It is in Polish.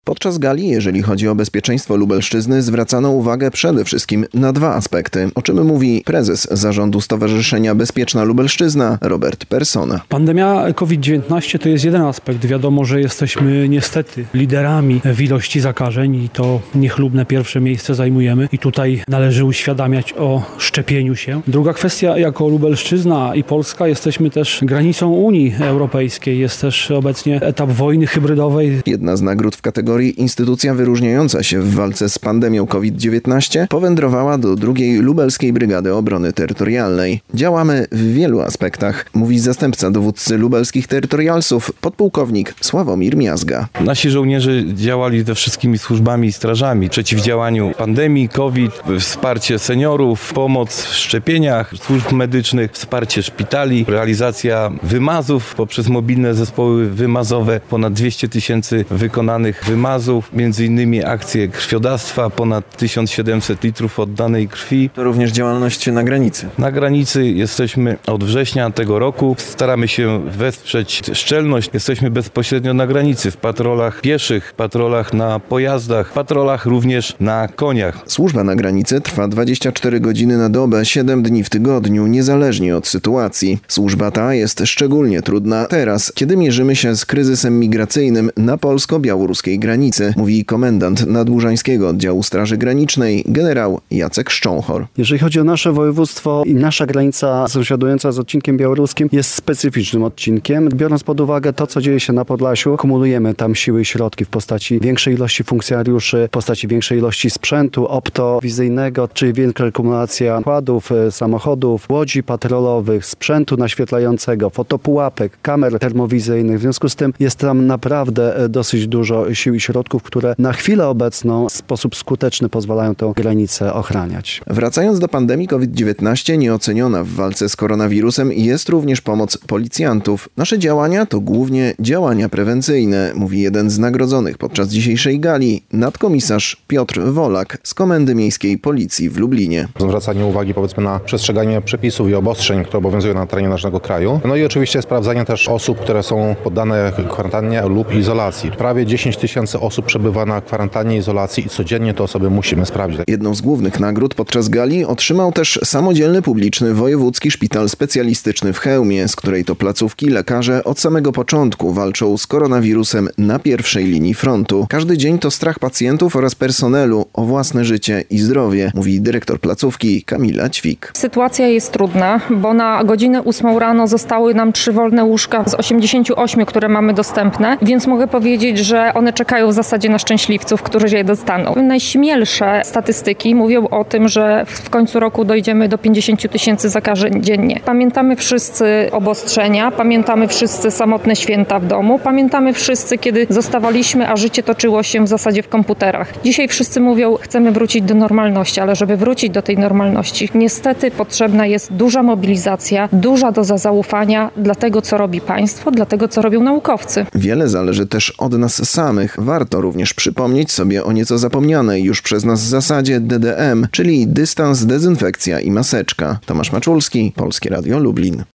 Podczas gali, jeżeli chodzi o bezpieczeństwo Lubelszczyzny, zwracano uwagę przede wszystkim na dwa aspekty, o czym mówi prezes zarządu Stowarzyszenia Bezpieczna Lubelszczyzna Robert Persona. Pandemia COVID-19 to jest jeden aspekt. Wiadomo, że jesteśmy niestety liderami w ilości zakażeń i to niechlubne pierwsze miejsce zajmujemy i tutaj należy uświadamiać o szczepieniu się. Druga kwestia, jako Lubelszczyzna i Polska jesteśmy też granicą Unii Europejskiej. Jest też obecnie etap wojny hybrydowej. Jedna z nagród w kategorii instytucja wyróżniająca się w walce z pandemią COVID-19 powędrowała do II Lubelskiej Brygady Obrony Terytorialnej. Działamy w wielu aspektach, mówi zastępca dowódcy lubelskich terytorialsów, podpułkownik Sławomir Miazga. Nasi żołnierze działali ze wszystkimi służbami i strażami w przeciwdziałaniu pandemii COVID, wsparcie seniorów, pomoc w szczepieniach, służb medycznych, wsparcie szpitali, realizacja wymazów poprzez mobilne zespoły wymazowe, ponad 200 000 wykonanych wymazów, między innymi akcje krwiodawstwa, ponad 1700 litrów oddanej krwi. To również działalność na granicy. Na granicy jesteśmy od września tego roku. Staramy się wesprzeć szczelność. Jesteśmy bezpośrednio na granicy, w patrolach pieszych, patrolach na pojazdach, patrolach również na koniach. Służba na granicy trwa 24 godziny na dobę, 7 dni w tygodniu, niezależnie od sytuacji. Służba ta jest szczególnie trudna teraz, kiedy mierzymy się z kryzysem migracyjnym na polsko-białoruskiej granicy, mówi komendant Nadłużańskiego Oddziału Straży Granicznej generał Jacek Szcząchor. Jeżeli chodzi o nasze województwo i nasza granica sąsiadująca z odcinkiem białoruskim jest specyficznym odcinkiem. Biorąc pod uwagę to, co dzieje się na Podlasiu, kumulujemy tam siły i środki w postaci większej ilości funkcjonariuszy, w postaci większej ilości sprzętu optowizyjnego, czyli większa kumulacja kładów, samochodów, łodzi patrolowych, sprzętu naświetlającego, fotopułapek, kamer termowizyjnych. W związku z tym jest tam naprawdę dosyć dużo sił i środków, które na chwilę obecną w sposób skuteczny pozwalają tę granicę ochraniać. Wracając do pandemii COVID-19, nieoceniona w walce z koronawirusem jest również pomoc policjantów. Nasze działania to głównie działania prewencyjne, mówi jeden z nagrodzonych podczas dzisiejszej gali, nadkomisarz Piotr Wolak z Komendy Miejskiej Policji w Lublinie. Zwracanie uwagi powiedzmy na przestrzeganie przepisów i obostrzeń, które obowiązują na terenie naszego kraju. No i oczywiście sprawdzanie też osób, które są poddane kwarantannie lub izolacji. Prawie 10 000 osób przebywa na kwarantannie, izolacji i codziennie te osoby musimy sprawdzić. Jedną z głównych nagród podczas gali otrzymał też samodzielny publiczny Wojewódzki Szpital Specjalistyczny w Chełmie, z której to placówki lekarze od samego początku walczą z koronawirusem na pierwszej linii frontu. Każdy dzień to strach pacjentów oraz personelu o własne życie i zdrowie, mówi dyrektor placówki Kamila Ćwik. Sytuacja jest trudna, bo na godzinę 8 rano zostały nam 3 wolne łóżka z 88, które mamy dostępne, więc mogę powiedzieć, że one czekają w zasadzie na szczęśliwców, którzy je dostaną. Najśmielsze statystyki mówią o tym, że w końcu roku dojdziemy do 50 000 zakażeń dziennie. Pamiętamy wszyscy obostrzenia, pamiętamy wszyscy samotne święta w domu, pamiętamy wszyscy, kiedy zostawaliśmy, a życie toczyło się w zasadzie w komputerach. Dzisiaj wszyscy mówią, chcemy wrócić do normalności, ale żeby wrócić do tej normalności, niestety potrzebna jest duża mobilizacja, duża doza zaufania dla tego, co robi państwo, dla tego, co robią naukowcy. Wiele zależy też od nas samych. Warto również przypomnieć sobie o nieco zapomnianej już przez nas zasadzie DDM, czyli dystans, dezynfekcja i maseczka. Tomasz Maczulski, Polskie Radio Lublin.